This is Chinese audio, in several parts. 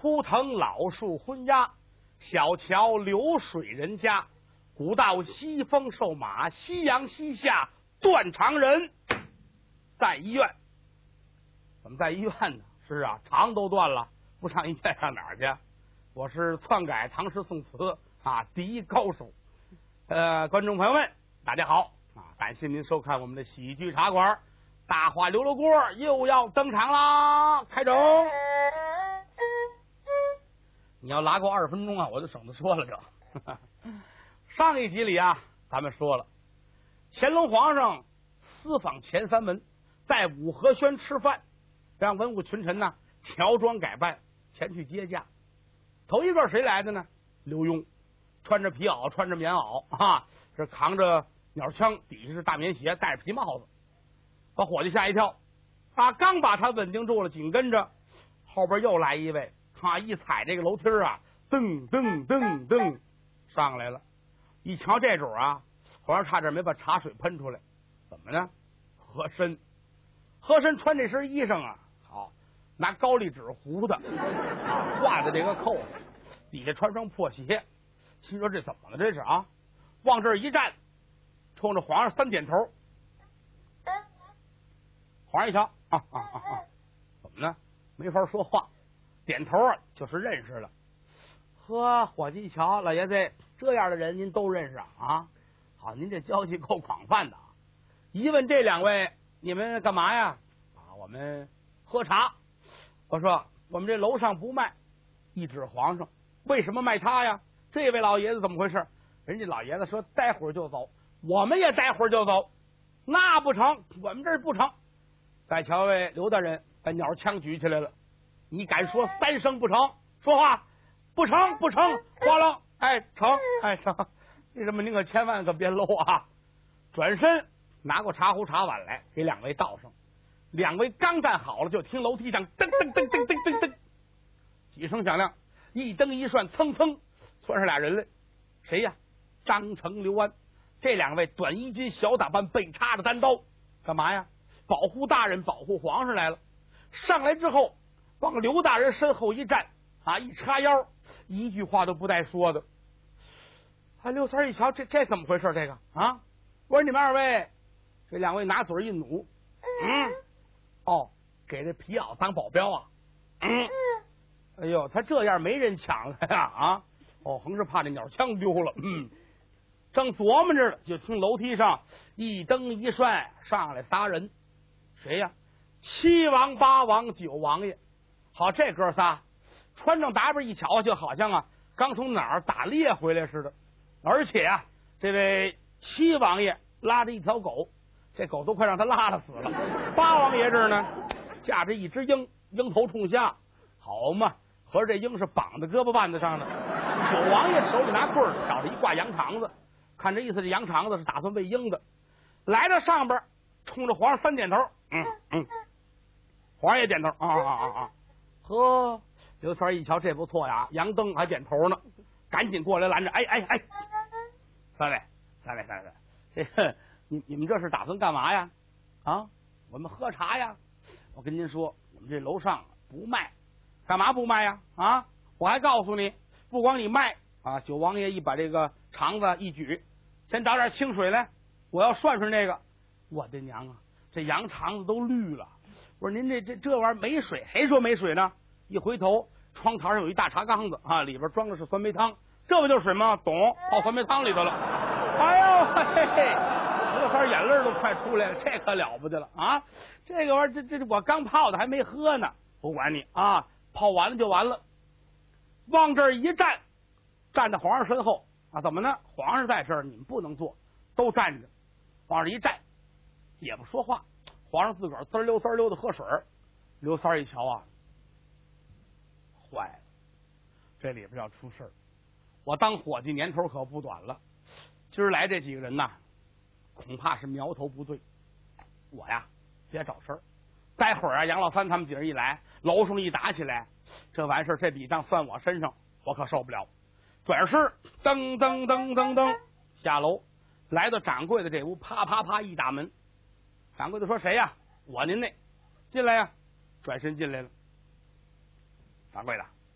图腾老树昏鸦，小桥流水人家。古道西风瘦马，夕阳西下断肠人。在医院，怎么在医院呢？是啊，肠都断了，不上医院上哪儿去？我是篡改唐诗宋词第一高手。观众朋友们，大家好感谢您收看我们的喜剧茶馆，大话刘罗锅又要登场啦！开整。你要拉过20分钟我就省得说了这。上一集里咱们说了，乾隆皇上私访前三门，在五和轩吃饭，让文武群臣乔装改扮前去接驾。头一个谁来的呢？刘墉，穿着皮袄，穿着棉袄是扛着鸟枪，底下是大棉鞋，戴着皮帽子，把伙计吓一跳刚把他稳定住了，紧跟着后边又来一位一踩这个楼梯噔噔噔噔上来了。一瞧这主皇上差点没把茶水喷出来。怎么呢？和珅穿这身衣裳好，拿高丽纸糊的画的这个扣子，底下穿双破鞋。心说这怎么了？这是往这儿一站，冲着皇上三点头。皇上一瞧怎么呢？没法说话，点头就是认识了。呵，伙计一瞧，老爷子这样的人您都认识好，您这交际够广泛的一问这两位，你们干嘛呀？我们喝茶。我说我们这楼上不卖。一指皇上，为什么卖他呀？这位老爷子怎么回事？人家老爷子说待会儿就走，我们也待会儿就走。那不成，我们这儿不成。再瞧位刘大人把鸟枪举起来了，你敢说3声不成？说话不成，不成，哗啦，成。为什么您可千万可别搂转身拿过茶壶茶碗来，给两位倒上。两位刚站好了，就听楼梯上噔噔噔噔噔噔噔几声响亮，一蹬一涮，蹭蹭窜上俩人来。谁呀？张成、刘安。这两位短衣襟小打扮，背插着单刀，干嘛呀？保护大人，保护皇上来了。上来之后往刘大人身后一站一叉腰，一句话都不带说的。刘三一瞧，这怎么回事？这个我说你们二位，这两位拿嘴一努，给这皮袄当保镖哎呦，他这样没人抢了呀横是怕这鸟枪丢了。正琢磨着，就听楼梯上一蹬一涮上来仨人。谁呀？7王8王9王爷。好，这哥仨穿上打扮一瞧，就好像刚从哪儿打猎回来似的。而且这位7王爷拉着一条狗，这狗都快让他拉了死了。8王爷这呢架着一只鹰，鹰头冲下，好嘛，合着这鹰是绑在胳膊腕子上的。9王爷手里拿棍儿，找着一挂羊肠子，看这意思，这羊肠子是打算喂鹰的。来到上边，冲着皇上3点头。皇上也点头。呵，刘三一瞧这不错呀，杨登还点头呢，赶紧过来拦着。三位，这个你们这是打算干嘛呀？我们喝茶呀。我跟您说，我们这楼上不卖。干嘛不卖呀？我还告诉你，不光你卖9王爷一把这个肠子一举，先找点清水来，我要涮涮这个。我的娘这羊肠子都绿了。我说您这玩意儿没水，谁说没水呢？一回头，窗台上有一大茶缸子里边装的是酸梅汤，这不就是水吗？懂，泡酸梅汤里头了。哎呦刘三眼泪都快出来了，这可了不得了这个玩意儿，这我刚泡的还没喝呢。不管你泡完了就完了。往这儿一站，站在皇上身后怎么呢？皇上在这儿，你们不能坐，都站着。往这一站，也不说话。皇上自个儿滋溜滋溜的喝水。刘三一瞧坏了，这里边要出事儿。我当伙计年头可不短了，今儿来这几个人恐怕是苗头不对。我别找事儿。待会儿杨老三他们几人一来，楼上一打起来，这完事儿，这笔账算我身上，我可受不了。转身噔噔噔噔噔下楼，来到掌柜的这屋，啪啪啪一打门。掌柜的说：“谁呀？我您那，进来呀。”转身进来了。掌柜的，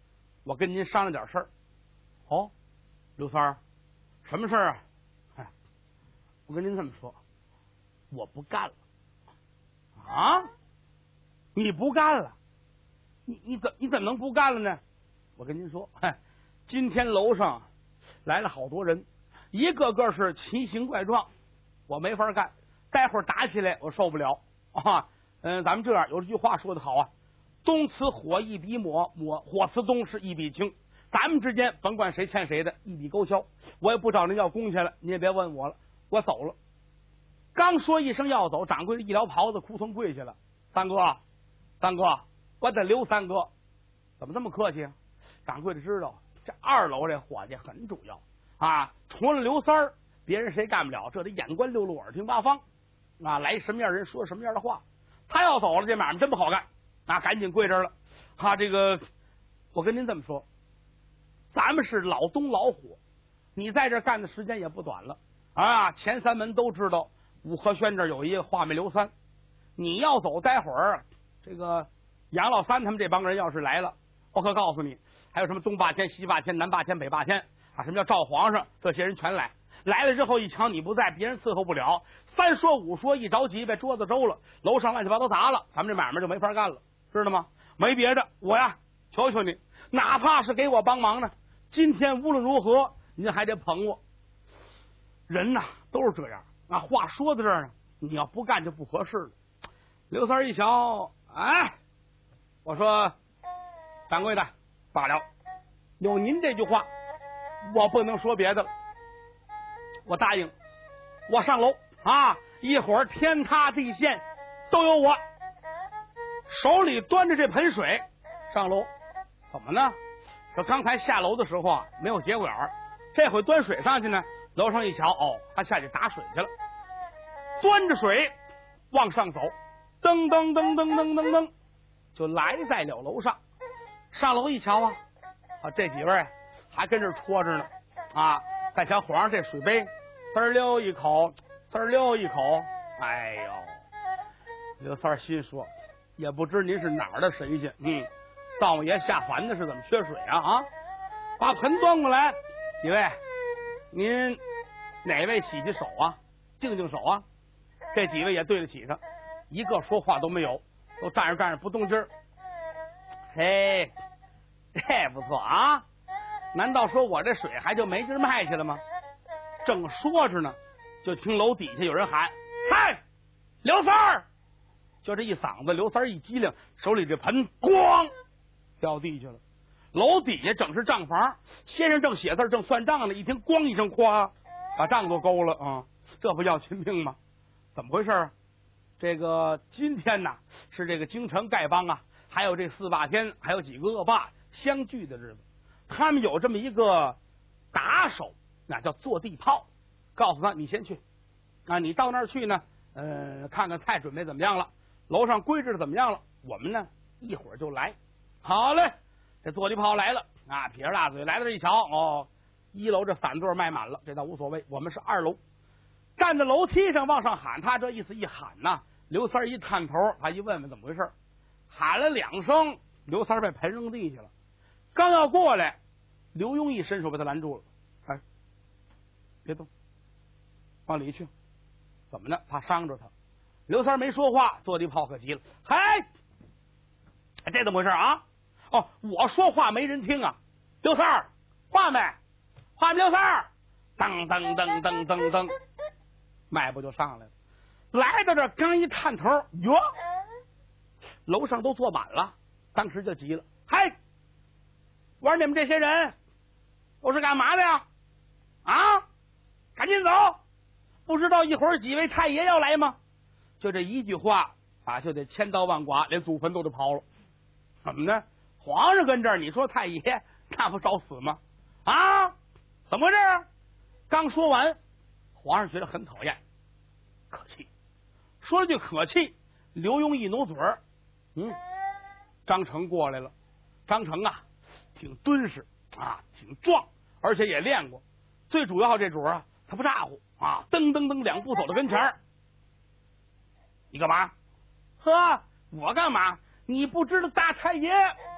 我跟您商量点事儿。哦，刘三儿，什么事儿啊？哎，我跟您这么说，我不干了。啊？你不干了？你怎么能不干了呢？我跟您说，今天楼上来了好多人，一个个是奇形怪状，我没法干。待会儿打起来我受不了啊。咱们这样，有这句话说得好啊，东此火一笔抹，火此东是一笔清。咱们之间甭管谁欠谁的，一笔勾销。我也不找您要工钱了，你也别问我了，我走了。刚说一声要走，掌柜的一撩袍子，扑通跪下了。三哥，我得刘三哥。怎么这么客气啊？掌柜的知道这2楼这伙计很主要啊，除了刘三儿，别人谁干不了，这得眼观六路，耳听八方啊，来什么样人说什么样的话。他要走了，这买卖真不好干啊！赶紧跪这儿了。这个我跟您这么说，咱们是老东老虎，你在这干的时间也不短了啊。前3门都知道五河轩这有一个画眉刘三，你要走，待会儿这个杨老三他们这帮人要是来了，我可告诉你，还有什么东霸天、西霸天、南霸天、北霸天啊，什么叫赵皇上，这些人全来。来了之后一瞧你不在，别人伺候不了，3说5说，一着急被桌子周了，楼上乱七八糟砸了，咱们这买卖就没法干了，知道吗？没别的，我呀求求你，哪怕是给我帮忙呢，今天无论如何您还得捧我。人呐都是这样啊，话说到这儿呢，你要不干就不合适了。刘三一瞧，我说掌柜的罢了，有您这句话我不能说别的了，我答应，我上楼啊，一会儿天塌地陷都有我。手里端着这盆水上楼，怎么呢？说刚才下楼的时候啊没有节骨眼儿，这回端水上去呢，楼上一瞧，他下去打水去了，端着水往上走，噔噔噔噔噔噔噔，就来在了楼上。上楼一瞧啊，这几位还跟这戳着呢啊！再瞧皇上这水杯，滋溜一口，滋溜一口，哎呦！刘三心说，也不知您是哪儿的神仙，灶王爷下凡的是怎么缺水啊？把盆端过来，几位，您哪位洗洗手啊？净净手啊！这几位也对得起他，一个说话都没有，都站着不动劲儿。嘿，这不错啊！难道说我这水还就没地儿卖去了吗？正说着呢，就听楼底下有人喊：“嗨，刘三儿！”就这一嗓子，刘三儿一激灵，手里这盆咣掉地去了。楼底下正是账房，先生正写字正算账呢，一听咣一声，咵，把账都勾了啊！这不要亲命吗？怎么回事啊？这个今天呢是这个京城丐帮啊，还有这4霸天，还有几个恶霸相聚的日子。他们有这么一个打手，那叫坐地炮，告诉他你先去啊，你到那儿去呢，看看菜准备怎么样了，楼上规制怎么样了，我们呢一会儿就来。好嘞，这坐地炮来了啊，撇着大嘴来到这一瞧，1楼这散座卖满了，这倒无所谓，我们是2楼，站在楼梯上往上喊，他这意思一喊呐，刘三一探头，他一问问怎么回事，喊了2声，刘三被盆扔地下了，刚要过来，刘墉一伸手把他拦住了，别动，往里去，怎么呢？怕伤着他。刘三没说话，坐地炮可急了，嗨，这怎么回事啊？我说话没人听啊！刘三儿，话没？话没？刘三儿，噔噔噔噔噔噔，迈步就上来了。来到这刚一探头，哟，楼上都坐满了，当时就急了，嗨，我说你们这些人都是干嘛的呀？啊，赶紧走！不知道一会儿几位太爷要来吗？就这一句话啊，就得千刀万剐，连祖坟都得刨了。怎么呢？皇上跟这儿，你说太爷那不找死吗？啊，怎么回事？刚说完，皇上觉得很讨厌，可气，说了句可气，刘墉一努嘴儿，张成过来了。张成啊，挺敦实啊，挺壮，而且也练过。最主要这主啊，他不咋呼啊，噔噔噔2步走到跟前儿。你干嘛？呵，我干嘛？你不知道大太爷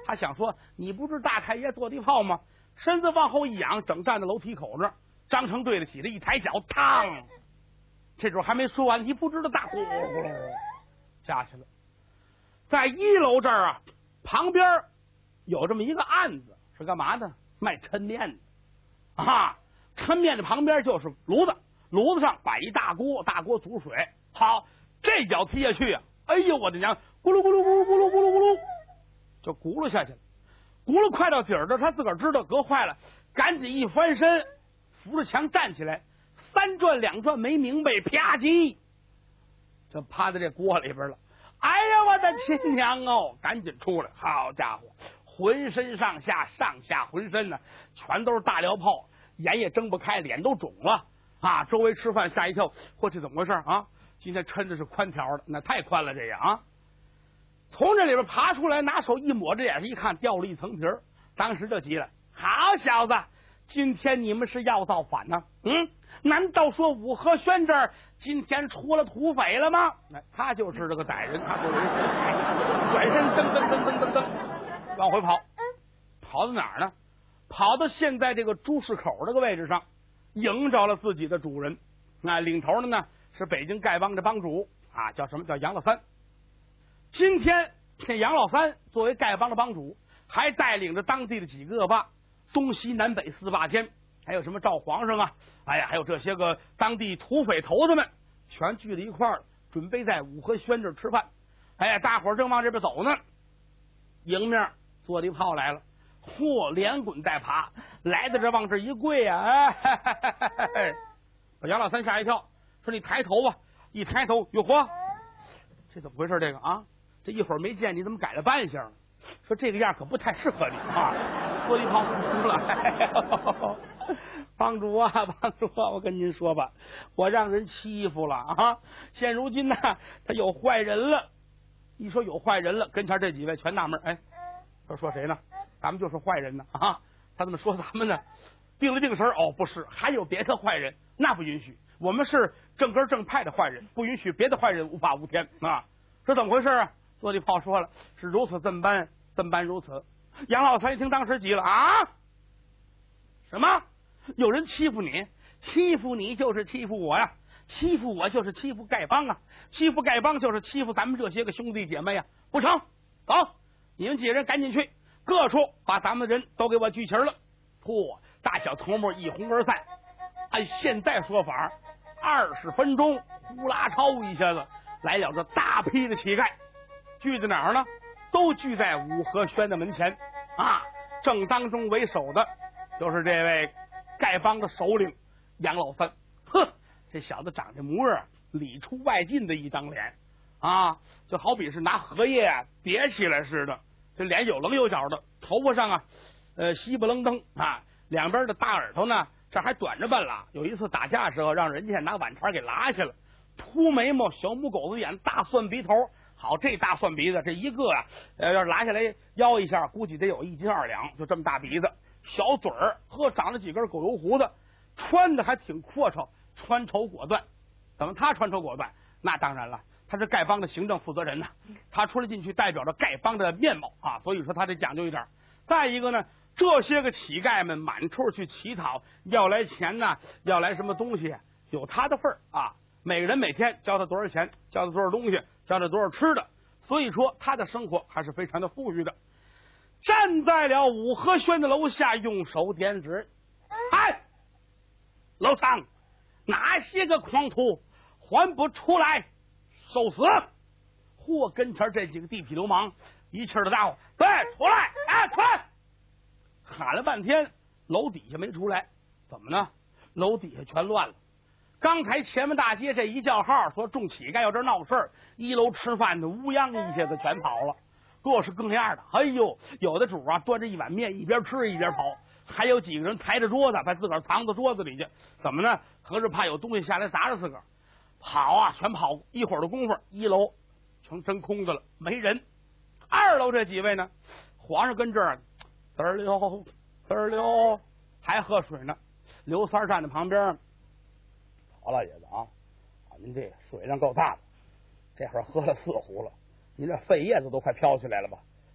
他想说，你不是大太爷坐地炮吗？身子往后一仰，正站在楼梯口那儿，张成对得起的一抬脚，嘡！这时候还没说完，你不知道大呼噜下去了。在1楼这儿啊，旁边有这么一个案子，是干嘛的？卖抻面的啊！抻面的旁边就是炉子，炉子上摆一大锅，大锅煮水。好，这脚踢下去啊！哎呦，我的娘！咕噜咕噜咕噜咕噜咕噜咕噜，就轱辘下去了。轱辘快到底儿的，他自个儿知道搁坏了，赶紧一翻身，扶着墙站起来，3转2转没明白，啪叽，就趴在这锅里边了。哎呀，我的亲娘哦！赶紧出来！好家伙，浑身上下浑身呢，全都是大燎泡，眼也睁不开，脸都肿了啊！周围吃饭吓一跳，嚯，这怎么回事啊？今天抻的是宽条的，那太宽了，这样啊！从这里边爬出来，拿手一抹着眼，一看掉了一层皮儿，当时就急了：好小子，今天你们是要造反呢？难道说五和轩这儿今天出了土匪了吗？他就是这个歹人，他就是转身噔往回跑，跑到哪儿呢？跑到现在这个朱市口这个位置上，迎着了自己的主人。那领头的呢是北京丐帮的帮主啊，叫什么？叫杨老三。今天这杨老三作为丐帮的帮主，还带领着当地的几个吧，东西南北4霸天，还有什么赵皇上啊，哎呀，还有这些个当地土匪头子们，全聚在一块儿，准备在五和轩这吃饭。哎，大伙儿正往这边走呢，迎面坐地炮来了，嚯，连滚带爬，来到这往这一跪啊！把杨老三吓一跳，说：“你抬头吧！”一抬头，哟嚯，这怎么回事？这个啊，这一会儿没见你怎么改了扮相？说这个样可不太适合你啊！坐地炮出来，帮主啊，帮主啊，我跟您说吧，我让人欺负了啊！现如今呢，他有坏人了。一说有坏人了，跟前这几位全纳闷，哎，说谁呢？咱们就是坏人呢啊！他怎么说咱们呢？定了定神，哦，不是，还有别的坏人，那不允许。我们是正根正派的坏人，不允许别的坏人无法无天啊！这怎么回事啊？坐地炮说了，是如此这般如此。杨老三一听，当时急了啊！什么？有人欺负你？欺负你就是欺负我呀！欺负我就是欺负丐帮啊！欺负丐帮就是欺负咱们这些个兄弟姐妹呀！不成，走，你们几个人赶紧去各处把咱们的人都给我聚齐了。嚯，大小头目一哄而散。按现在说法，20分钟呼啦超一下子来了这大批的乞丐，聚在哪儿呢？都聚在五和轩的门前啊！正当中为首的就是这位丐帮的首领杨老三。哼，这小子长这模样，里出外进的一张脸啊，就好比是拿荷叶叠起来似的。这脸有棱有角的，头发上啊，稀不楞登啊，两边的大耳朵呢，这还短着半拉。有一次打架的时候，让人家拿碗铲给拉下了。秃眉毛，小母狗子眼，大蒜鼻头。好，这大蒜鼻子，这一个啊，要是拉下来腰一下，估计得有1斤2两，就这么大鼻子，小嘴儿，呵，长了几根狗油胡子，穿的还挺阔绰，穿绸果断。怎么他穿绸果断？那当然了，他是丐帮的行政负责人呐，他出来进去代表着丐帮的面貌啊，所以说他得讲究一点。再一个呢，这些个乞丐们满处去乞讨，要来钱呢，要来什么东西，有他的份儿啊。每个人每天交他多少钱，交他多少东西，交他多少吃的，所以说他的生活还是非常的富裕的。站在了五和轩的楼下，用手点指，哎，楼上哪些个狂徒还不出来受死？或跟前这几个地痞流氓一气儿的大呼：“对，出来！哎，出来！”喊了半天，楼底下没出来，怎么呢？楼底下全乱了。刚才前门大街这一叫号，说众乞丐要这闹事儿，1楼吃饭的乌泱一下子全跑了，各式各样的。哎呦，有的主啊端着一碗面一边吃一边跑，还有几个人抬着桌子把自个儿藏到桌子里去，怎么呢？合着怕有东西下来砸着自个儿。跑啊，全跑一会儿的功夫，1楼成真空的了，没人。2楼这几位呢，皇上跟这儿嘚儿溜还喝水呢。刘三站在旁边，好老爷子啊，您这水量够大的，这会儿喝了4壶了，您这肺叶子都快飘起来了吧？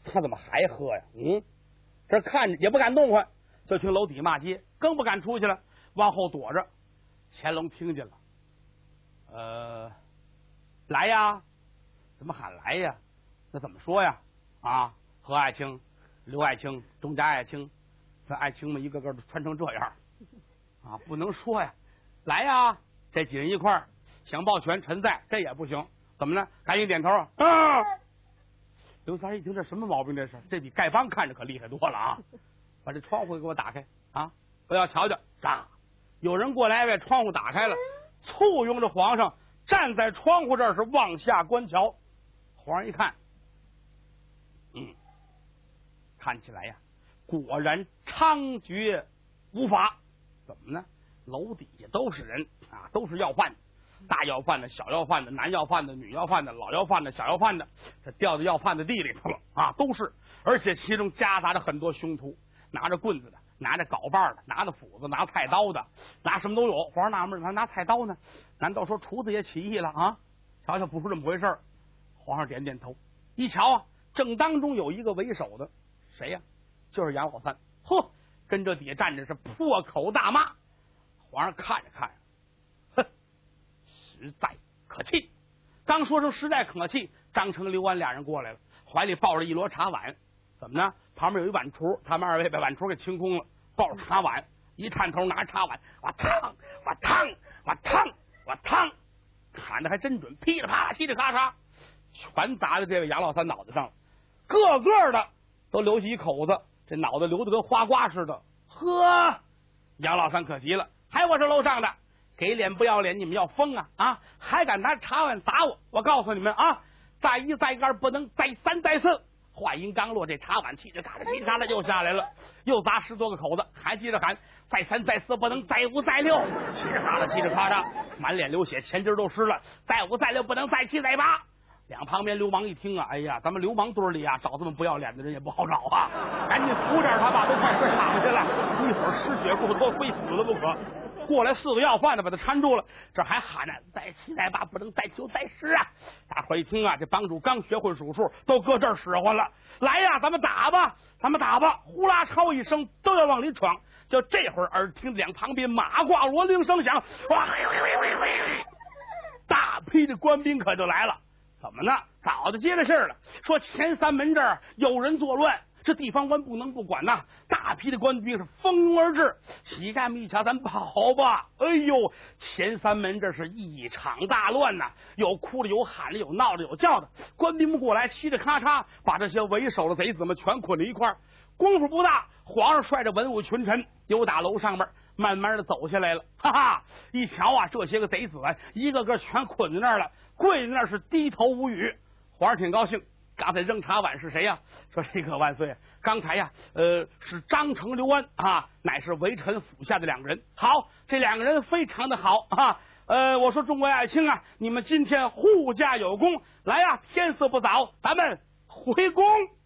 他怎么还喝呀？这看着也不敢动换，就听楼底骂街，更不敢出去了，往后躲着。乾隆听见了，来呀，怎么喊来呀？那怎么说呀？啊，何爱卿、刘爱卿、东家爱卿，这爱卿们一个个都穿成这样啊，不能说呀。来呀，这几人一块儿想抱拳，臣在，这也不行。怎么呢？赶紧点头啊！刘三一听这什么毛病？这是，这比丐帮看着可厉害多了啊！把这窗户给我打开啊！我要瞧瞧。啥？有人过来，把窗户打开了，簇拥着皇上站在窗户这儿是往下观瞧。皇上一看，看起来呀，果然猖獗无法。怎么呢？楼底下都是人啊，都是要饭的，大要饭的、小要饭的、男要饭的、女要饭的、老要饭的、小要饭的，这掉到要饭的地里头了啊，都是。而且其中夹杂着很多凶徒，拿着棍子的，拿着镐把的，拿着斧子，拿菜刀的，拿什么都有。皇上纳闷，他拿菜刀呢？难道说厨子也起义了啊？瞧瞧，不是这么回事。皇上点点头，一瞧啊，正当中有一个为首的，谁呀？就是杨老三。嚯，跟这底下站着是破口大骂。皇上看着看着，哼，实在可气。刚说成实在可气，张成、刘安俩人过来了，怀里抱着一摞茶碗。怎么呢？旁边有一碗橱，他们二位把碗橱给清空了，抱着茶碗，一探头拿着茶碗，我烫，我烫，我烫，我烫，喊的还真准，噼里啪啦，叽里咔嚓，全砸在这位杨老三脑袋上了，个个的都流起一口子，这脑袋流得跟花瓜似的。呵，杨老三可急了，还我这楼上的，给脸不要脸，你们要疯啊啊！还敢拿茶碗砸我！我告诉你们啊，再一再二不能，再三再四。话音刚落，这茶碗气着嘎啦气嘎啦又下来了，又砸10多个口子，还接着喊再三再四不能，再五再六，气着嘎啦气着咔嚓，满脸流血，前襟都湿了，再五再六不能，再七再八。两旁边流氓一听啊，哎呀，咱们流氓堆里啊，找这么不要脸的人也不好找啊，赶紧扶点他吧，都快睡躺下了，一会儿失血过多，非死了不可。过来4个要饭的把他搀住了，这还喊呢，再7再8不能，再9再10啊！大伙一听啊，这帮主刚学会数数，都搁这儿使唤了。来呀，咱们打吧，咱们打吧！呼啦超一声，都要往里闯。就这会儿，耳听两旁边马挂锣铃声响，哇，大批的官兵可就来了。怎么呢？早就接了信儿了，说前3门这儿有人作乱。这地方官不能不管呐！大批的官兵是蜂拥而至，乞丐们一瞧，咱跑吧！哎呦，前3门这是一场大乱呐！有哭的，有喊的，有闹的，有叫的。官兵们过来，嘁哩咔嚓，把这些为首的贼子们全捆了一块儿。功夫不大，皇上率着文武群臣由打楼上面慢慢的走下来了。哈哈！一瞧啊，这些个贼子啊，一个个全捆在那儿了，跪在那儿是低头无语。皇上挺高兴。刚才扔茶碗是谁呀？说这个万岁，刚才呀，是张成、刘安啊，乃是微臣府下的2个人。好，这2个人非常的好啊。我说众位爱卿啊，你们今天护驾有功，来呀，天色不早，咱们回宫。